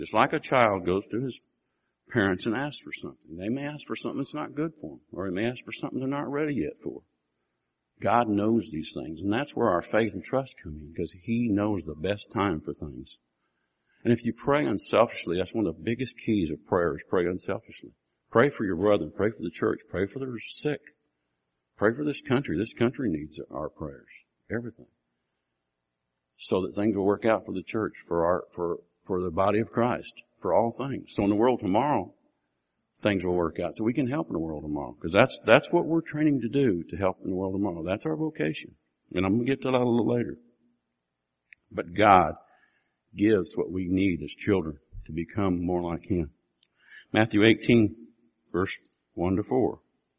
Just like a child goes to his parents and asks for something. They may ask for something that's not good for them, or they may ask for something they're not ready yet for. God knows these things, and that's where our faith and trust come in, because He knows the best time for things. And if you pray unselfishly, that's one of the biggest keys of prayer, is pray unselfishly. Pray for your brethren, pray for the church, pray for the sick. Pray for this country. This country needs our prayers. Everything. So that things will work out for the church, for the body of Christ, for all things. So in the world tomorrow, things will work out. So we can help in the world tomorrow. Because that's what we're training to do, to help in the world tomorrow. That's our vocation. And I'm going to get to that a little later. But God gives what we need as children to become more like Him. Matthew 18, verse 1 to 4.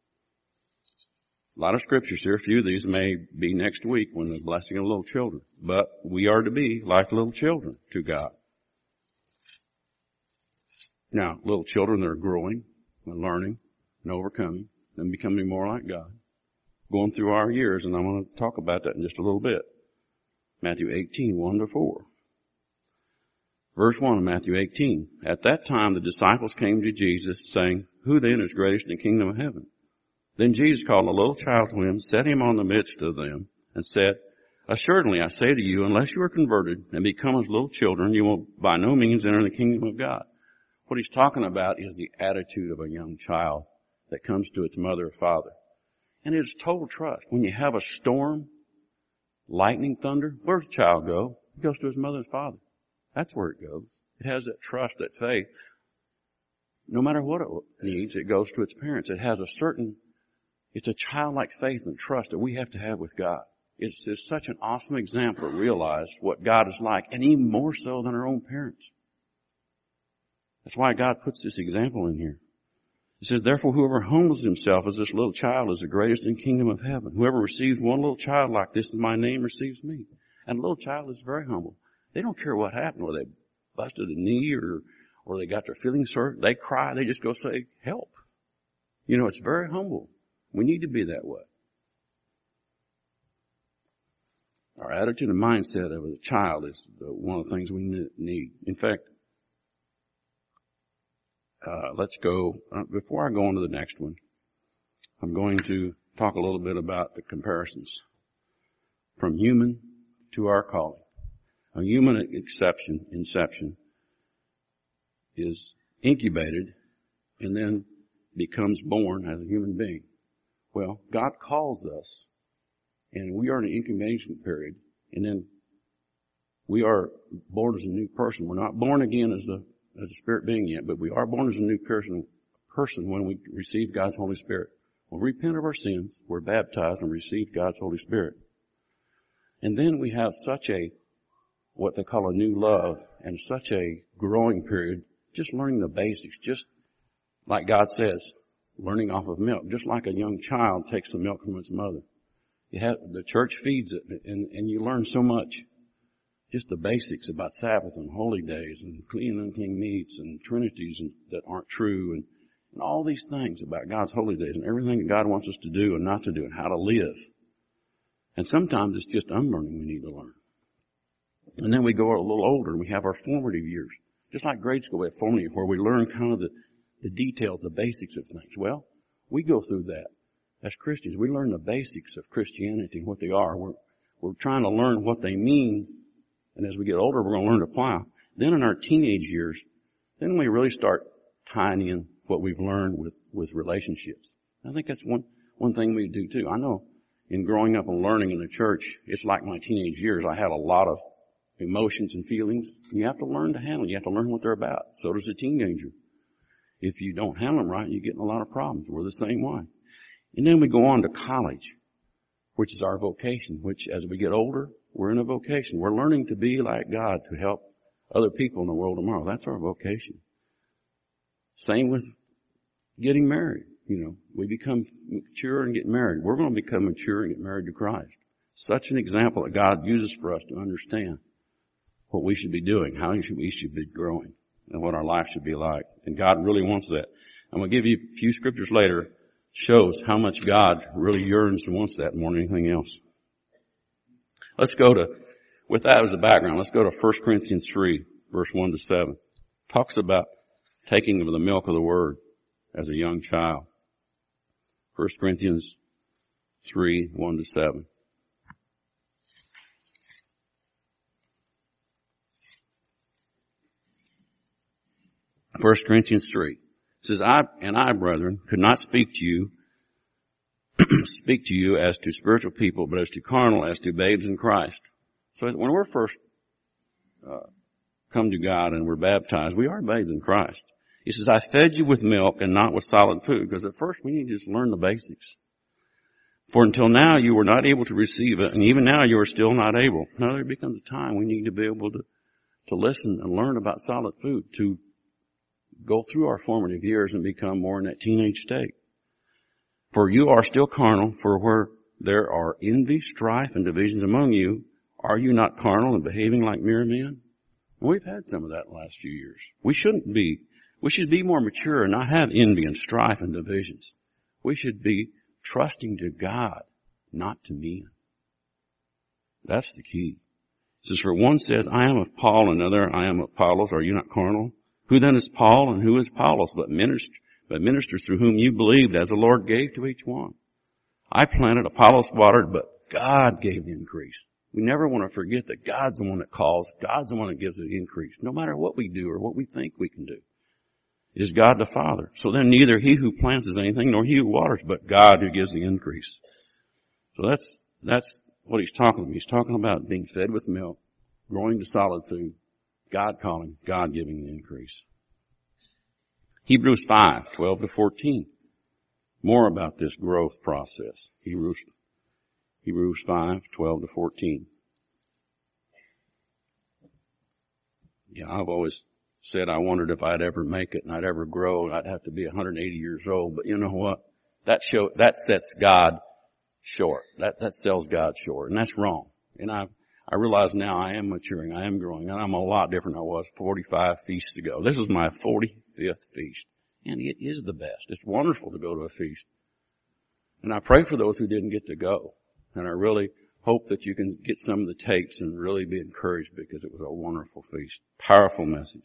A lot of scriptures here. A few of these may be next week when the blessing of little children. But we are to be like little children to God. Now, little children that are growing and learning and overcoming and becoming more like God. Going through our years, and I'm going to talk about that in just a little bit. Matthew 18, 1 to 4. Verse 1 of Matthew 18. At that time the disciples came to Jesus, saying, Who then is greatest in the kingdom of heaven? Then Jesus called a little child to Him, set him on the midst of them, and said, Assuredly I say to you, unless you are converted and become as little children, you will by no means enter the kingdom of God. What He's talking about is the attitude of a young child that comes to its mother or father. And it's total trust. When you have a storm, lightning, thunder, where's the child go? He goes to his mother and father. That's where it goes. It has that trust, that faith. No matter what it needs, it goes to its parents. It's a childlike faith and trust that we have to have with God. It's such an awesome example to realize what God is like, and even more so than our own parents. That's why God puts this example in here. It says, Therefore whoever humbles himself as this little child is the greatest in the kingdom of heaven. Whoever receives one little child like this in my name receives me. And a little child is very humble. They don't care what happened, whether they busted a knee or they got their feelings hurt. They cry. They just go say, help. You know, it's very humble. We need to be that way. Our attitude and mindset of a child is one of the things we need. In fact, let's go, before I go on to the next one, I'm going to talk a little bit about the comparisons from human to our calling. A human inception is incubated and then becomes born as a human being. Well, God calls us, and we are in an incubation period, and then we are born as a new person. We're not born again as a spirit being yet, but we are born as a new person when we receive God's Holy Spirit. We'll repent of our sins, we're baptized, and receive God's Holy Spirit. And then we have what they call a new love, and such a growing period, just learning the basics, just like God says, learning off of milk, just like a young child takes the milk from its mother. The church feeds it, and you learn so much. Just the basics about Sabbath and holy days and clean and unclean meats and trinities that aren't true and all these things about God's holy days and everything that God wants us to do and not to do and how to live. And sometimes it's just unlearning we need to learn. And then we go a little older and we have our formative years. Just like grade school, we have formative where we learn kind of the details, the basics of things. Well, we go through that as Christians. We learn the basics of Christianity and what they are. We're trying to learn what they mean. And as we get older, we're going to learn to apply. Then in our teenage years, then we really start tying in what we've learned with relationships. I think that's one thing we do too. I know in growing up and learning in the church, it's like my teenage years. I had a lot of emotions and feelings. You have to learn to handle. You have to learn what they're about. So does a teenager. If you don't handle them right, you get in a lot of problems. We're the same way. And then we go on to college, which is our vocation, which as we get older, we're in a vocation. We're learning to be like God to help other people in the world tomorrow. That's our vocation. Same with getting married. You know, we become mature and get married. We're going to become mature and get married to Christ. Such an example that God uses for us to understand what we should be doing, how we should be growing, and what our life should be like. And God really wants that. I'm going to give you a few scriptures later. Shows how much God really yearns and wants that more than anything else. Let's go to, with that as a background, let's go to 1 Corinthians 3, verse 1 to 7. talks about taking of the milk of the word as a young child. 1 Corinthians 3, 1-7. 1 Corinthians 3 says, I, brethren, could not speak to you as to spiritual people, but as to carnal, as to babes in Christ. So when we're first come to God and we're baptized, we are babes in Christ. He says, I fed you with milk and not with solid food, because at first we need to just learn the basics. For until now you were not able to receive it, and even now you are still not able. Now there becomes a time we need to be able to listen and learn about solid food, to go through our formative years and become more in that teenage state. For you are still carnal, for where there are envy, strife, and divisions among you, are you not carnal and behaving like mere men? And we've had some of that in the last few years. We shouldn't be. We should be more mature and not have envy and strife and divisions. We should be trusting to God, not to men. That's the key. It says, for one says, I am of Paul, and another, I am of Apollos. Are you not carnal? Who then is Paul and who is Apollos, but ministers through whom you believed, as the Lord gave to each one? I planted, Apollos watered, but God gave the increase. We never want to forget that God's the one that calls. God's the one that gives the increase. No matter what we do or what we think we can do. It is God the Father. So then neither he who plants is anything, nor he who waters, but God who gives the increase. So that's what he's talking about. He's talking about being fed with milk, growing to solid food, God calling, God giving the increase. Hebrews 5, 12-14. More about this growth process. Hebrews 5, 12-14. Yeah, I've always said I wondered if I'd ever make it and I'd ever grow. I'd have to be 180 years old. But you know what? That sets God short. That sells God short. And that's wrong. And I realize now I am maturing. I am growing. And I'm a lot different than I was 45 feasts ago. This is my 45th feast. And it is the best. It's wonderful to go to a feast. And I pray for those who didn't get to go. And I really hope that you can get some of the tapes and really be encouraged, because it was a wonderful feast. Powerful messages.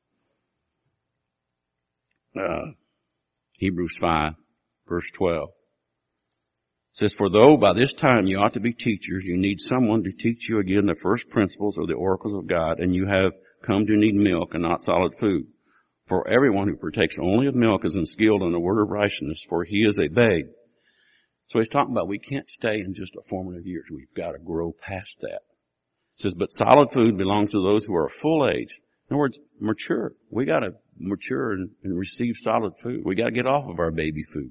Hebrews 5, verse 12. Says, for though by this time you ought to be teachers, you need someone to teach you again the first principles of the oracles of God, and you have come to need milk and not solid food. For everyone who partakes only of milk is unskilled in the word of righteousness, for he is a babe. So he's talking about we can't stay in just a formative years. We've got to grow past that. It says, but solid food belongs to those who are full age. In other words, mature. We got to mature and receive solid food. We got to get off of our baby food.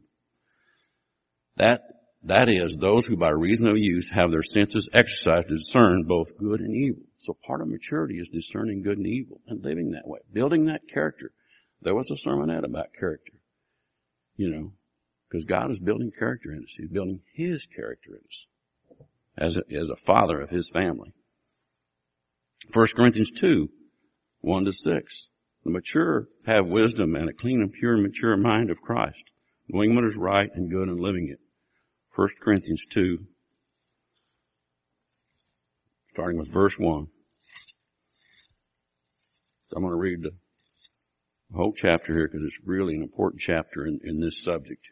That is, those who by reason of use have their senses exercised to discern both good and evil. So part of maturity is discerning good and evil and living that way, building that character. There was a sermonette about character, because God is building character in us. He's building His character in us as a father of His family. 1 Corinthians 2, 1-6. The mature have wisdom and a clean and pure and mature mind of Christ, knowing what is right and good and living it. 1 Corinthians 2, starting with verse 1. So I'm going to read the whole chapter here because it's really an important chapter in this subject.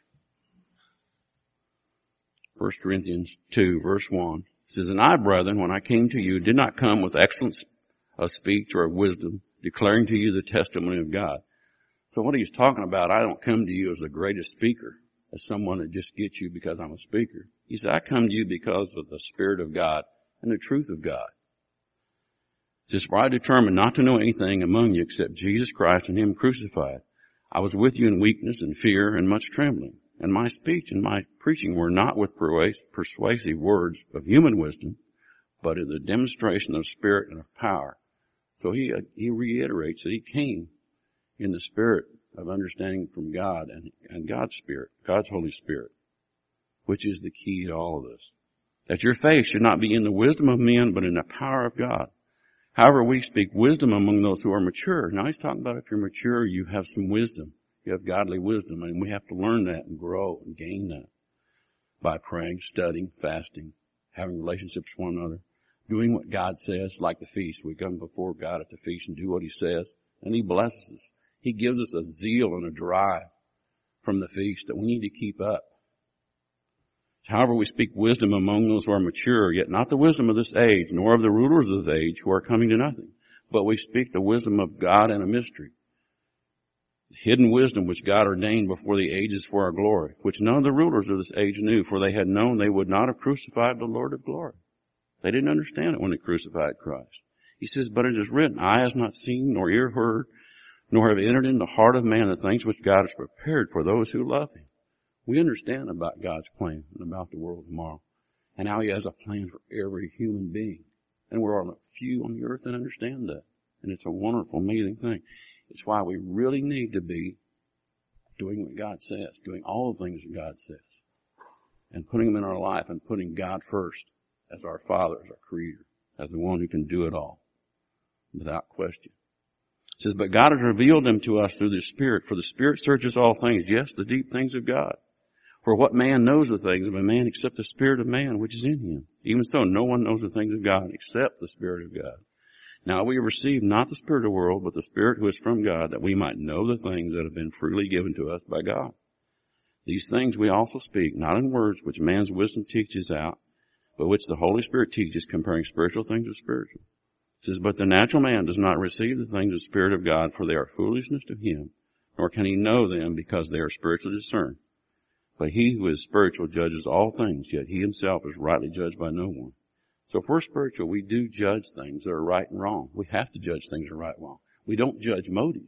1 Corinthians 2, verse 1. It says, and I, brethren, when I came to you, did not come with excellence of speech or of wisdom, declaring to you the testimony of God. So what he's talking about, I don't come to you as the greatest speaker, as someone that just gets you because I'm a speaker. He said, I come to you because of the Spirit of God and the truth of God. It says, for I determined not to know anything among you except Jesus Christ and Him crucified. I was with you in weakness and fear and much trembling. And my speech and my preaching were not with persuasive words of human wisdom, but in the demonstration of Spirit and of power. So he reiterates that he came in the spirit of understanding from God and God's Spirit, God's Holy Spirit, which is the key to all of this. That your faith should not be in the wisdom of men, but in the power of God. However, we speak wisdom among those who are mature. Now he's talking about if you're mature, you have some wisdom. You have godly wisdom, and we have to learn that and grow and gain that by praying, studying, fasting, having relationships with one another, doing what God says, like the feast. We come before God at the feast and do what He says, and He blesses us. He gives us a zeal and a drive from the feast that we need to keep up. However, we speak wisdom among those who are mature, yet not the wisdom of this age, nor of the rulers of this age who are coming to nothing. But we speak the wisdom of God in a mystery, hidden wisdom which God ordained before the ages for our glory, which none of the rulers of this age knew, for they had known they would not have crucified the Lord of glory. They didn't understand it when they crucified Christ. He says, but it is written, eye has not seen, nor ear heard, nor have entered into the heart of man the things which God has prepared for those who love Him. We understand about God's plan and about the world tomorrow, and how He has a plan for every human being. And we're on a few on the earth that understand that. And it's a wonderful, amazing thing. It's why we really need to be doing what God says, doing all the things that God says, and putting them in our life and putting God first as our Father, as our Creator, as the one who can do it all, without question. It says, but God has revealed them to us through the Spirit, for the Spirit searches all things, yes, the deep things of God. For what man knows the things of a man except the Spirit of man which is in him? Even so, no one knows the things of God except the Spirit of God. Now we have received not the spirit of the world, but the Spirit who is from God, that we might know the things that have been freely given to us by God. These things we also speak, not in words which man's wisdom teaches out, but which the Holy Spirit teaches, comparing spiritual things with spiritual. It says, but the natural man does not receive the things of the Spirit of God, for they are foolishness to him, nor can he know them, because they are spiritually discerned. But he who is spiritual judges all things, yet he himself is rightly judged by no one. So if we're spiritual, we do judge things that are right and wrong. We have to judge things that are right and wrong. We don't judge motives.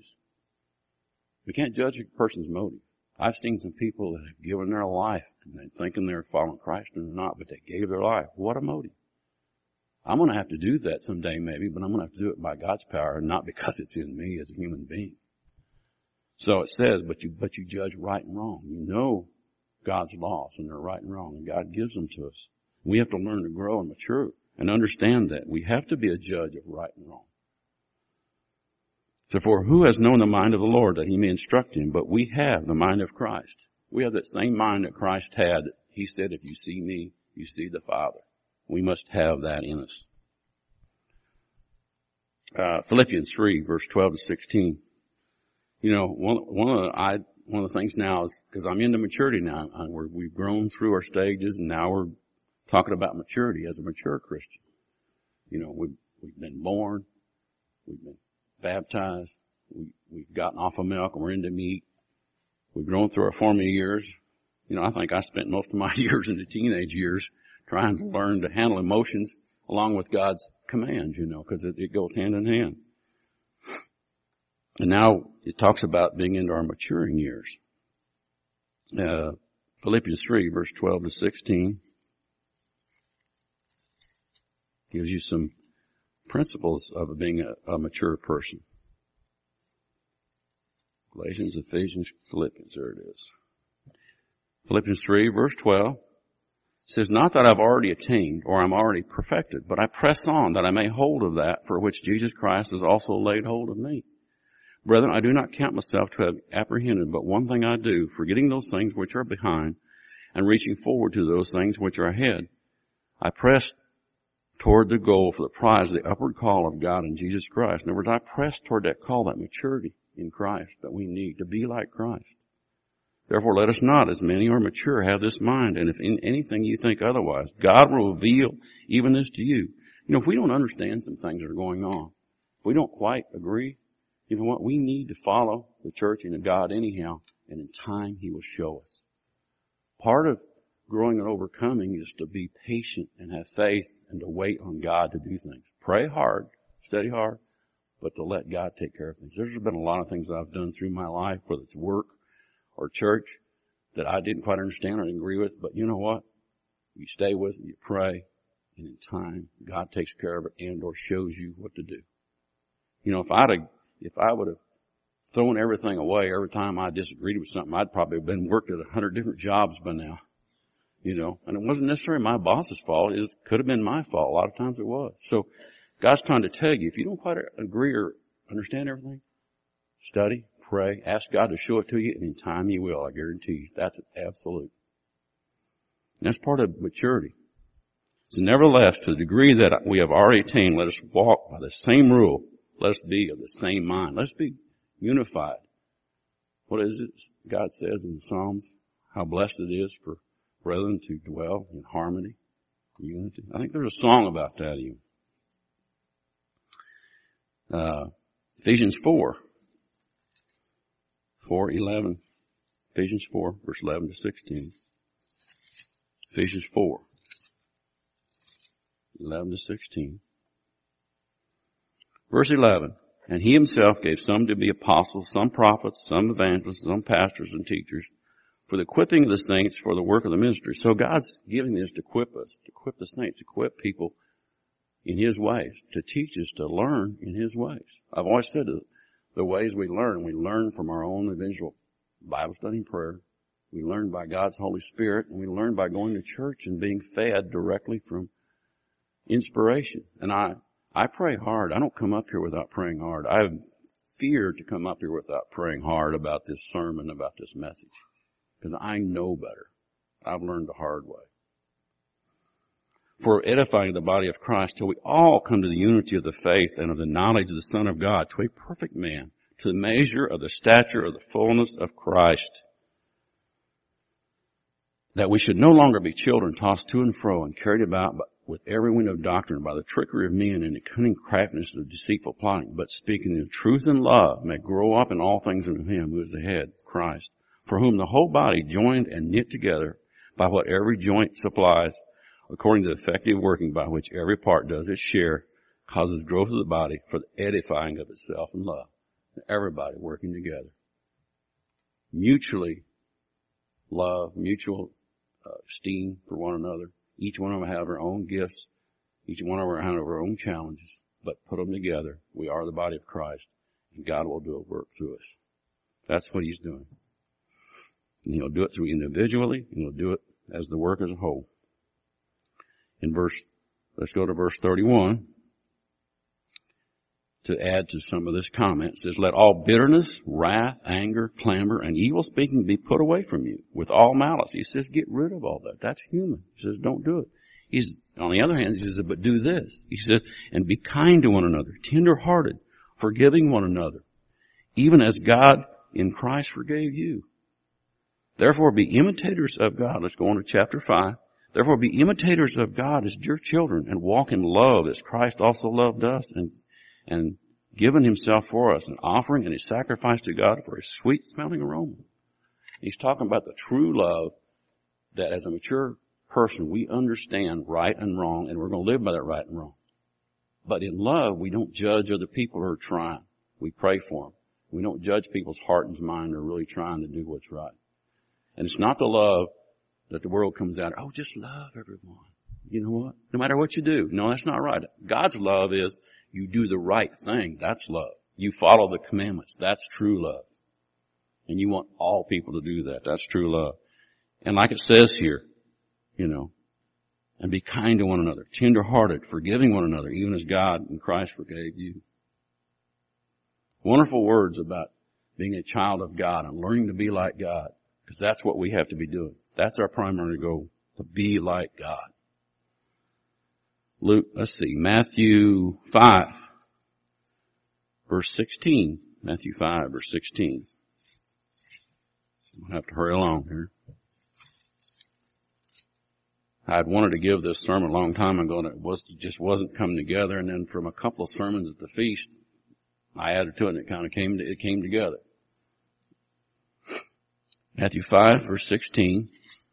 We can't judge a person's motive. I've seen some people that have given their life and they're thinking they're following Christ or not, but they gave their life. What a motive. I'm going to have to do that someday maybe, but I'm going to have to do it by God's power and not because it's in me as a human being. So it says, but you judge right and wrong. You know God's laws and they're right and wrong, and God gives them to us. We have to learn to grow and mature and understand that. We have to be a judge of right and wrong. So for who has known the mind of the Lord that He may instruct him? But we have the mind of Christ. We have that same mind that Christ had. He said, if you see me, you see the Father. We must have that in us. Philippians 3, verse 12 to 16. You know, one of the things now is, because I'm into maturity now, we've grown through our stages, and now we're talking about maturity as a mature Christian. You know, we've been born, we've been baptized, we've gotten off of milk and we're into meat. We've grown through our formative years. You know, I think I spent most of my years in the teenage years trying to learn to handle emotions along with God's commands, you know, because it goes hand in hand. And now it talks about being into our maturing years. Philippians 3, verse 12 to 16 gives you some principles of being a mature person. Galatians, Ephesians, Philippians, there it is. Philippians 3, verse 12 says, not that I've already attained or I'm already perfected, but I press on that I may hold of that for which Jesus Christ has also laid hold of me. Brethren, I do not count myself to have apprehended, but one thing I do, forgetting those things which are behind and reaching forward to those things which are ahead, I press toward the goal for the prize of the upward call of God in Jesus Christ. In other words, I press toward that call, that maturity in Christ that we need to be like Christ. Therefore, let us not, as many are mature, have this mind, and if in anything you think otherwise, God will reveal even this to you. You know, if we don't understand some things that are going on, if we don't quite agree, you know what? We need to follow the church and God anyhow, and in time He will show us. Part of growing and overcoming is to be patient and have faith and to wait on God to do things. Pray hard, study hard, but to let God take care of things. There's been a lot of things that I've done through my life, whether it's work or church, that I didn't quite understand or didn't agree with, but you know what? You stay with it, you pray, and in time, God takes care of it and or shows you what to do. You know, if I would have thrown everything away every time I disagreed with something, I'd probably have been worked at 100 different jobs by now. You know, and it wasn't necessarily my boss's fault. It could have been my fault. A lot of times it was. So God's trying to tell you, if you don't quite agree or understand everything, study, pray, ask God to show it to you, and in time He will. I guarantee you. That's absolute. And that's part of maturity. So nevertheless, to the degree that we have already attained, let us walk by the same rule Let's be of the same mind. Let's be unified. What is it God says in the Psalms? How blessed it is for brethren to dwell in harmony, unity. I think there's a song about that even. Ephesians 4:11. Ephesians 4, verse 11 to 16. Ephesians 4, 11 to 16. Verse 11. And he himself gave some to be apostles, some prophets, some evangelists, some pastors and teachers, for the equipping of the saints for the work of the ministry. So God's giving this to equip us, to equip the saints, to equip people in His ways, to teach us to learn in His ways. I've always said the ways we learn from our own individual Bible study and prayer. We learn by God's Holy Spirit, and we learn by going to church and being fed directly from inspiration. And I pray hard. I don't come up here without praying hard. I fear to come up here without praying hard about this sermon, about this message. Because I know better. I've learned the hard way. For edifying the body of Christ till we all come to the unity of the faith and of the knowledge of the Son of God, to a perfect man, to the measure of the stature of the fullness of Christ, that we should no longer be children tossed to and fro and carried about with every wind of doctrine by the trickery of men and the cunning craftiness of deceitful plotting, but speaking the truth in love may grow up in all things into Him who is the head, Christ, for whom the whole body joined and knit together by what every joint supplies, according to the effective working by which every part does its share, causes growth of the body for the edifying of itself in love. Everybody working together. Mutually love, mutual esteem for one another. Each one of them have our own gifts. Each one of them have our own challenges. But put them together. We are the body of Christ. And God will do a work through us. That's what He's doing. And He'll do it through individually, and He'll do it as the work as a whole. Let's go to verse 31 to add to some of this comment. It says, let all bitterness, wrath, anger, clamor, and evil speaking be put away from you with all malice. He says, get rid of all that. That's human. He says, don't do it. On the other hand, he says, but do this. He says, and be kind to one another, tender-hearted, forgiving one another, even as God in Christ forgave you. Therefore be imitators of God. Let's go on to chapter 5. Therefore be imitators of God as dear children, and walk in love as Christ also loved us and given Himself for us, an offering and a sacrifice to God for a sweet smelling aroma. He's talking about the true love that as a mature person we understand right and wrong, and we're going to live by that right and wrong. But in love, we don't judge other people who are trying. We pray for them. We don't judge people's heart and mind who are really trying to do what's right. And it's not the love that the world comes out, oh, just love everyone. You know what? No matter what you do. No, that's not right. God's love is you do the right thing. That's love. You follow the commandments. That's true love. And you want all people to do that. That's true love. And like it says here, and be kind to one another, tender-hearted, forgiving one another, even as God in Christ forgave you. Wonderful words about being a child of God and learning to be like God, because that's what we have to be doing. That's our primary goal, to be like God. Matthew 5, verse 16. Matthew 5, verse 16. I'll have to hurry along here. I'd wanted to give this sermon a long time ago, and it just wasn't coming together. And then from a couple of sermons at the feast, I added to it, and it kind of came together. Matthew 5, verse 16.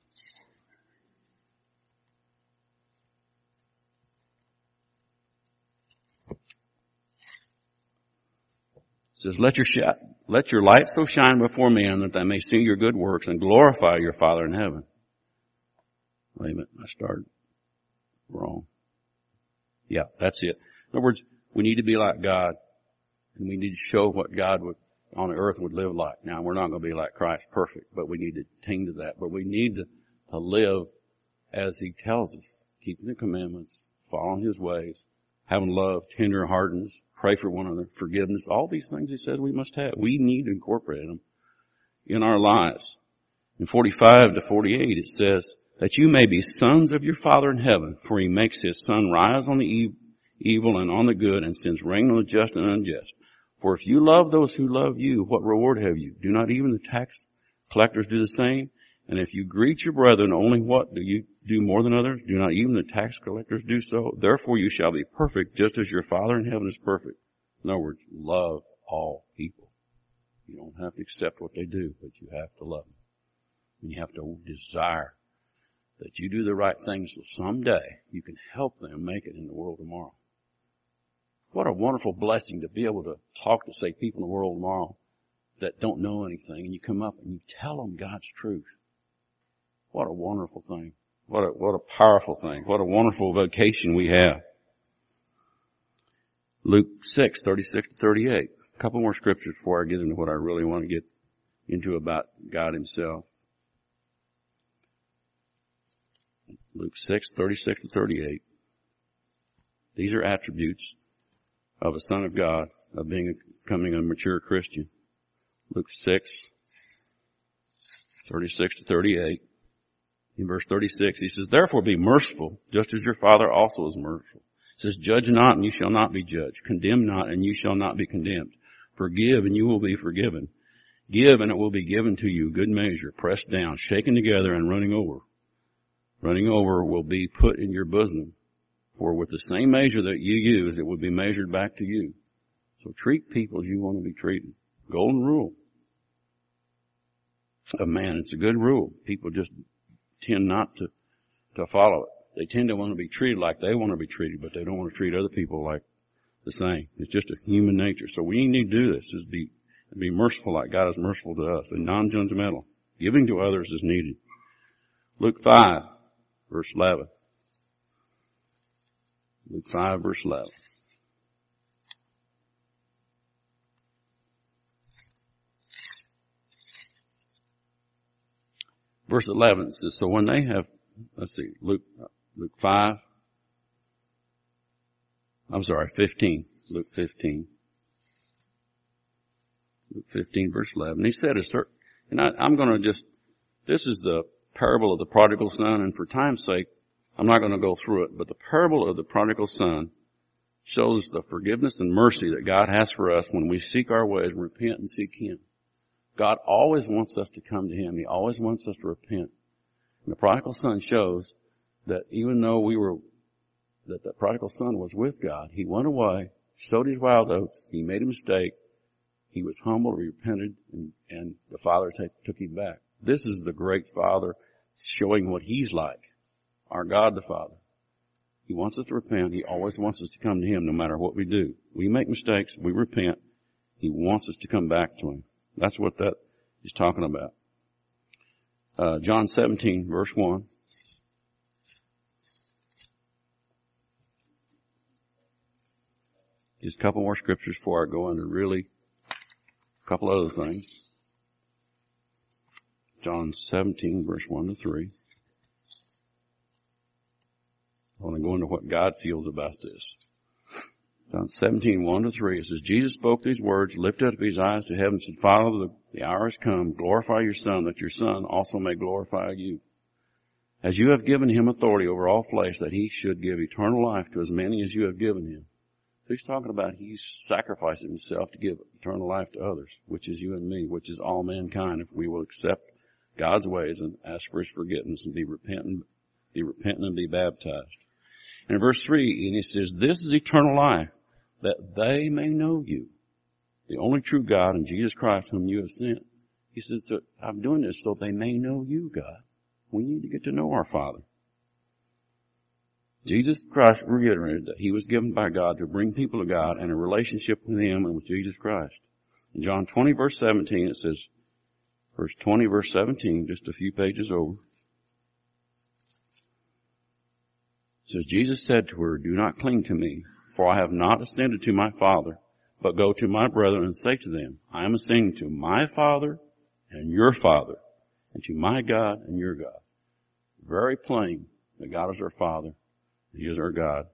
It says, let your light so shine before men that they may see your good works and glorify your Father in heaven. Wait a minute, I started wrong. Yeah, that's it. In other words, we need to be like God, and we need to show what God on the earth would live like. Now, we're not going to be like Christ perfect, but we need to attain to that. But we need to live as He tells us, keeping the commandments, following His ways, having love, tender heartedness, pray for one another, forgiveness. All these things He says we must have. We need to incorporate them in our lives. In 45 to 48, it says, that you may be sons of your Father in heaven, for He makes His sun rise on the evil and on the good, and sends rain on the just and unjust. For if you love those who love you, what reward have you? Do not even the tax collectors do the same? And if you greet your brethren, only what? Do you do more than others? Do not even the tax collectors do so? Therefore you shall be perfect, just as your Father in heaven is perfect. In other words, love all people. You don't have to accept what they do, but you have to love them. And you have to desire that you do the right things so someday you can help them make it in the world tomorrow. What a wonderful blessing to be able to talk to, say, people in the world tomorrow that don't know anything, and you come up and you tell them God's truth. What a wonderful thing. What a powerful thing. What a wonderful vocation we have. Luke 6:36-38. A couple more scriptures before I get into what I really want to get into about God himself. Luke 6:36-38. These are attributes of a son of God, of becoming a mature Christian. Luke 6:36-38. In verse 36, he says, therefore be merciful, just as your Father also is merciful. It says, judge not, and you shall not be judged. Condemn not, and you shall not be condemned. Forgive, and you will be forgiven. Give, and it will be given to you, good measure, pressed down, shaken together, and running over. Running over will be put in your bosom. For with the same measure that you use, it will be measured back to you. So treat people as you want to be treated. Golden rule of man. It's a good rule. People just tend not to follow it. They tend to want to be treated like they want to be treated, but they don't want to treat other people like the same. It's just a human nature. So we need to do this, is be merciful like God is merciful to us, and non-judgmental. Giving to others is needed. Luke 5, verse 11. Luke 5, verse 11. Verse 11 says, so when they have, Luke 15. Luke 15. Luke 15, verse 11. He said, and I'm going to this is the parable of the prodigal son, and for time's sake, I'm not going to go through it, but the parable of the prodigal son shows the forgiveness and mercy that God has for us when we seek our ways and repent and seek him. God always wants us to come to him. He always wants us to repent. And the prodigal son shows that even though that the prodigal son was with God, he went away, sowed his wild oats, he made a mistake, he was humble, he repented, and the Father took him back. This is the great Father showing what he's like. Our God the Father. He wants us to repent. He always wants us to come to him no matter what we do. We make mistakes, we repent. He wants us to come back to him. That's what that is talking about. John 17, verse 1. Just a couple more scriptures before I go into really a couple other things. John 17, verse 1-3. I want to go into what God feels about this. John 17, 1-3, it says, Jesus spoke these words, lifted up his eyes to heaven, and said, Father, the hour has come. Glorify your Son, that your Son also may glorify you. As you have given him authority over all flesh, that he should give eternal life to as many as you have given him. So he's talking about he's sacrificing himself to give eternal life to others, which is you and me, which is all mankind, if we will accept God's ways and ask for his forgiveness and be repentant and be baptized. And in verse 3, and he says, this is eternal life, that they may know you, the only true God, and Jesus Christ whom you have sent. He says, I'm doing this so they may know you, God. We need to get to know our Father. Jesus Christ reiterated that he was given by God to bring people to God and a relationship with him and with Jesus Christ. In John 20, verse 17, it says, verse 20, verse 17, just a few pages over. It says, Jesus said to her, do not cling to me, for I have not ascended to my Father, but go to my brethren and say to them, I am ascending to my Father and your Father, and to my God and your God. Very plain that God is our Father. He is our God.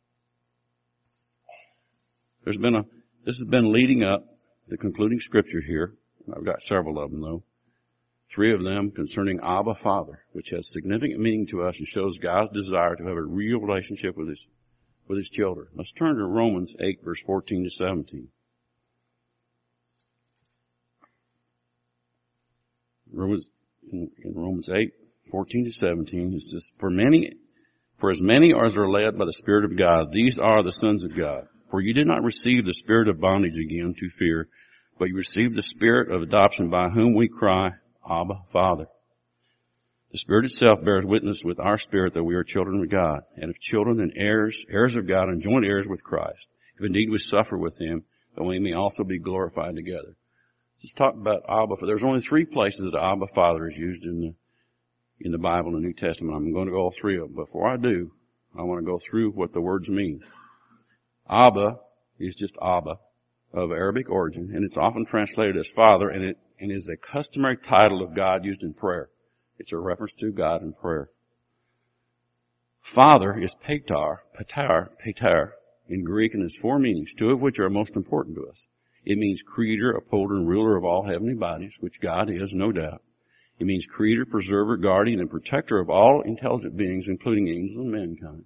This has been leading up the concluding scripture here. I've got several of them though. 3 of them concerning Abba Father, which has significant meaning to us and shows God's desire to have a real relationship with with his children. Let's turn to Romans 8, verse 14 to 17. In Romans 8, 14 to 17, it says, For as many as are led by the Spirit of God, these are the sons of God. For you did not receive the spirit of bondage again to fear, but you received the Spirit of adoption by whom we cry, Abba, Father. The Spirit itself bears witness with our spirit that we are children of God, and if children, then heirs, heirs of God, and joint heirs with Christ. If indeed we suffer with him, that we may also be glorified together. Let's talk about Abba. There's only 3 places that Abba Father is used in the Bible, in the New Testament. I'm going to go all 3 of them. Before I do, I want to go through what the words mean. Abba is just Abba, of Arabic origin, and it's often translated as Father, and is a customary title of God used in prayer. It's a reference to God in prayer. Father is pater in Greek, and has 4 meanings, 2 of which are most important to us. It means creator, upholder, and ruler of all heavenly bodies, which God is, no doubt. It means creator, preserver, guardian, and protector of all intelligent beings, including angels and mankind.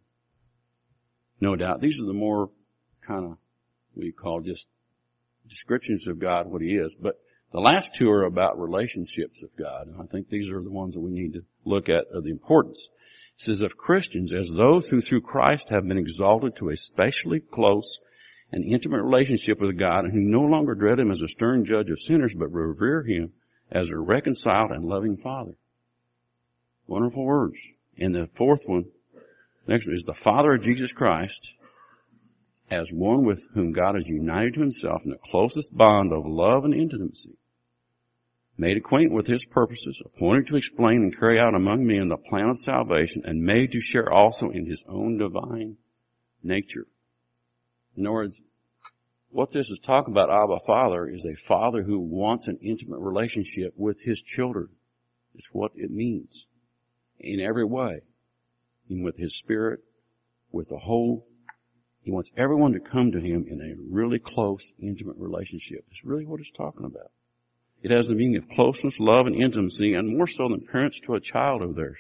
No doubt. These are the more kind of, we call just descriptions of God, what he is. But the last 2 are about relationships of God. And I think these are the ones that we need to look at of the importance. It says, of Christians, as those who through Christ have been exalted to a specially close and intimate relationship with God, and who no longer dread him as a stern judge of sinners, but revere him as a reconciled and loving Father. Wonderful words. And the 4th one, next one, is the Father of Jesus Christ, as one with whom God has united to himself in the closest bond of love and intimacy, made acquainted with his purposes, appointed to explain and carry out among men the plan of salvation, and made to share also in his own divine nature. In other words, what this is talking about, Abba Father, is a father who wants an intimate relationship with his children. It's what it means. In every way. And with his spirit, with the whole, he wants everyone to come to him in a really close, intimate relationship. It's really what it's talking about. It has the meaning of closeness, love, and intimacy, and more so than parents to a child of theirs.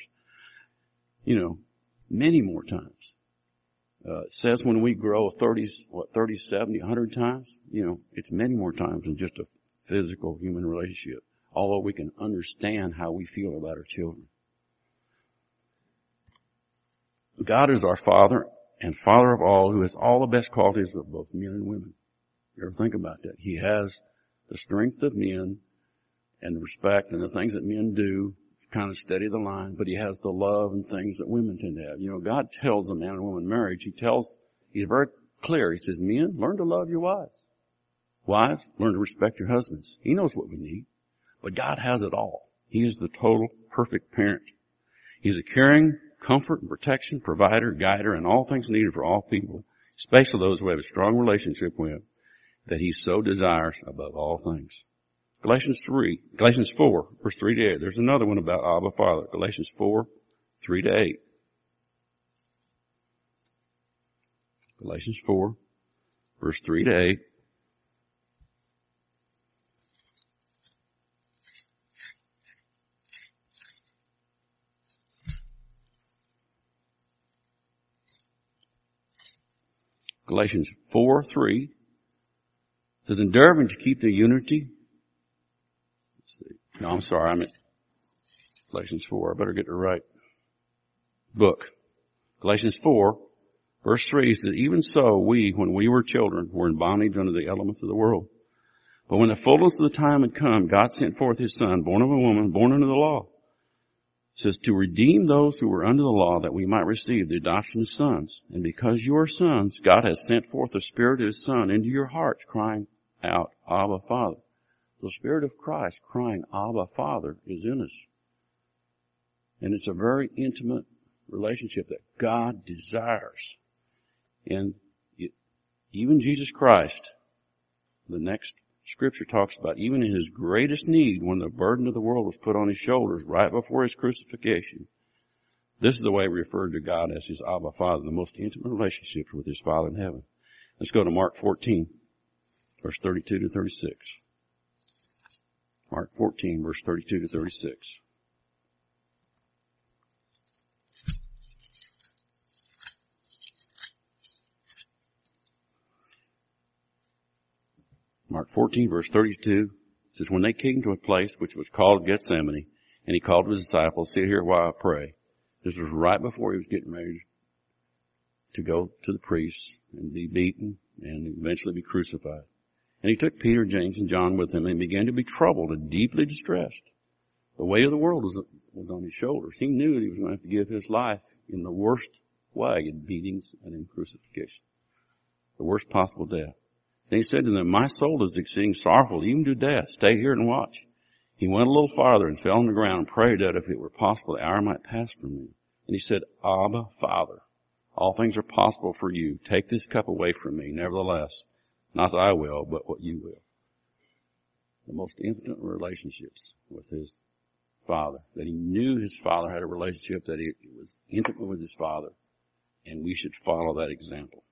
Many more times. It says when we grow 30, 70, 100 times, it's many more times than just a physical human relationship. Although we can understand how we feel about our children. God is our Father and Father of all, who has all the best qualities of both men and women. You ever think about that? He has the strength of men and the respect and the things that men do kind of steady the line, but he has the love and things that women tend to have. God tells a man and woman marriage, he's very clear. He says, men, learn to love your wives. Wives, learn to respect your husbands. He knows what we need, but God has it all. He is the total perfect parent. He's a caring, comfort and protection, provider, guider, and all things needed for all people, especially those who have a strong relationship with him, that he so desires above all things. Galatians 4, verse 3 to 8. There's another one about Abba Father. Galatians 4, 3 to 8. Galatians 4, verse 3 to 8. Galatians 4:3 says, endeavoring to keep the unity. Let's see. No, I'm sorry. I'm at Galatians 4. I better get the right book. Galatians 4, verse 3 says, even so we, when we were children, were in bondage under the elements of the world. But when the fullness of the time had come, God sent forth his Son, born of a woman, born under the law. It says, to redeem those who were under the law, that we might receive the adoption of sons. And because you are sons, God has sent forth the Spirit of his Son into your hearts, crying out, Abba, Father. The Spirit of Christ crying, Abba, Father, is in us. And it's a very intimate relationship that God desires. And even Jesus Christ, the next Scripture talks about, even in his greatest need, when the burden of the world was put on his shoulders right before his crucifixion, this is the way we refer to God as his Abba Father, the most intimate relationship with his Father in heaven. Let's go to Mark 14, verse 32 to 36. Mark 14, verse 32 to 36. 14, verse 32, it says, when they came to a place which was called Gethsemane, and he called his disciples, sit here while I pray. This was right before he was getting ready to go to the priests and be beaten and eventually be crucified. And he took Peter, James, and John with him and began to be troubled and deeply distressed. The weight of the world was on his shoulders. He knew that he was going to have to give his life in the worst way, in beatings and in crucifixion. The worst possible death. Then he said to them, my soul is exceeding sorrowful, even to death. Stay here and watch. He went a little farther and fell on the ground and prayed that if it were possible, the hour might pass from him. And he said, Abba, Father, all things are possible for you. Take this cup away from me. Nevertheless, not that I will, but what you will. The most intimate relationships with his Father, that he knew his Father had a relationship, that he was intimate with his Father, and we should follow that example.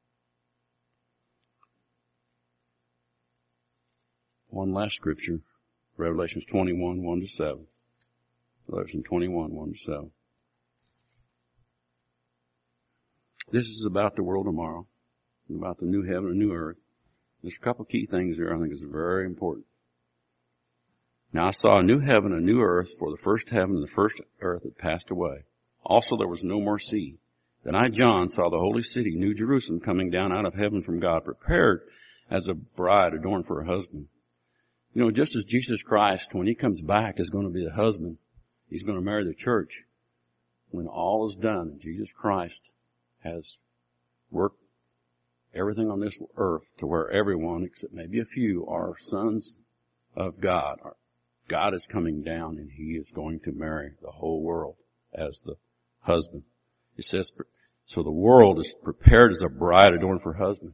One last scripture, Revelation 21, 1 to 7. Revelation 21, 1 to 7. This is about the world tomorrow, about the new heaven and new earth. There's a couple key things there I think is very important. Now I saw a new heaven and a new earth, for the first heaven and the first earth had passed away. Also there was no more sea. Then I, John, saw the holy city, New Jerusalem, coming down out of heaven from God, prepared as a bride adorned for her husband. You know, just as Jesus Christ, when he comes back, is going to be the husband, he's going to marry the church. When all is done, Jesus Christ has worked everything on this earth to where everyone, except maybe a few, are sons of God. God is coming down and he is going to marry the whole world as the husband. It says, so the world is prepared as a bride adorned for her husband.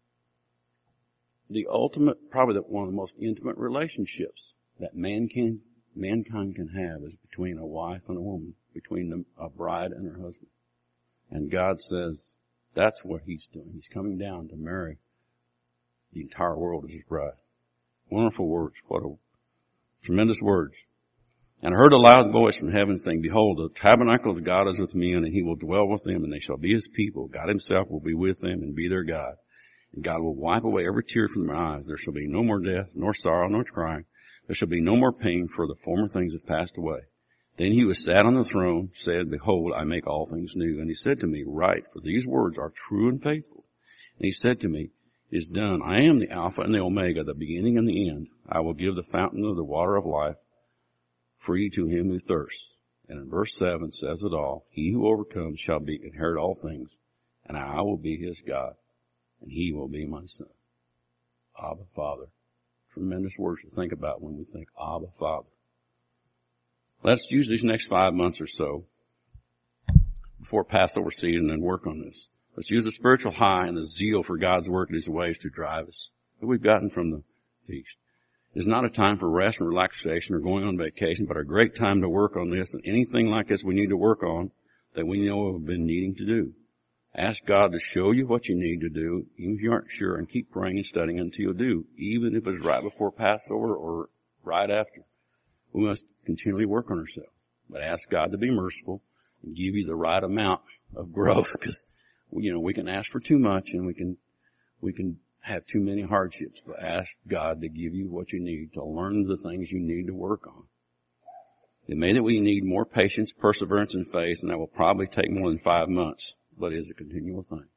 The ultimate, probably one of the most intimate relationships that mankind can have is between a wife and a woman, between a bride and her husband. And God says that's what he's doing. He's coming down to marry the entire world as his bride. Wonderful words. What a tremendous words. And I heard a loud voice from heaven saying, behold, the tabernacle of God is with men, and he will dwell with them, and they shall be his people. God himself will be with them and be their God. And God will wipe away every tear from their eyes. There shall be no more death, nor sorrow, nor crying. There shall be no more pain, for the former things have passed away. Then he who sat on the throne said, behold, I make all things new. And he said to me, write, for these words are true and faithful. And he said to me, it is done. I am the Alpha and the Omega, the beginning and the end. I will give the fountain of the water of life free to him who thirsts. And in verse 7 says it all. He who overcomes shall inherit all things, and I will be his God, and he will be my son. Abba, Father. Tremendous words to think about when we think Abba, Father. Let's use these next 5 months or so before Passover season and work on this. Let's use the spiritual high and the zeal for God's work and his ways to drive us that we've gotten from the feast. It's not a time for rest and relaxation or going on vacation, but a great time to work on this and anything like this we need to work on that we know we've been needing to do. Ask God to show you what you need to do, even if you aren't sure, and keep praying and studying until you do, even if it's right before Passover or right after. We must continually work on ourselves, but ask God to be merciful and give you the right amount of growth, because, you know, we can ask for too much and we can have too many hardships, but ask God to give you what you need to learn the things you need to work on. It may that we need more patience, perseverance, and faith, and that will probably take more than 5 months, but it is a continual thing.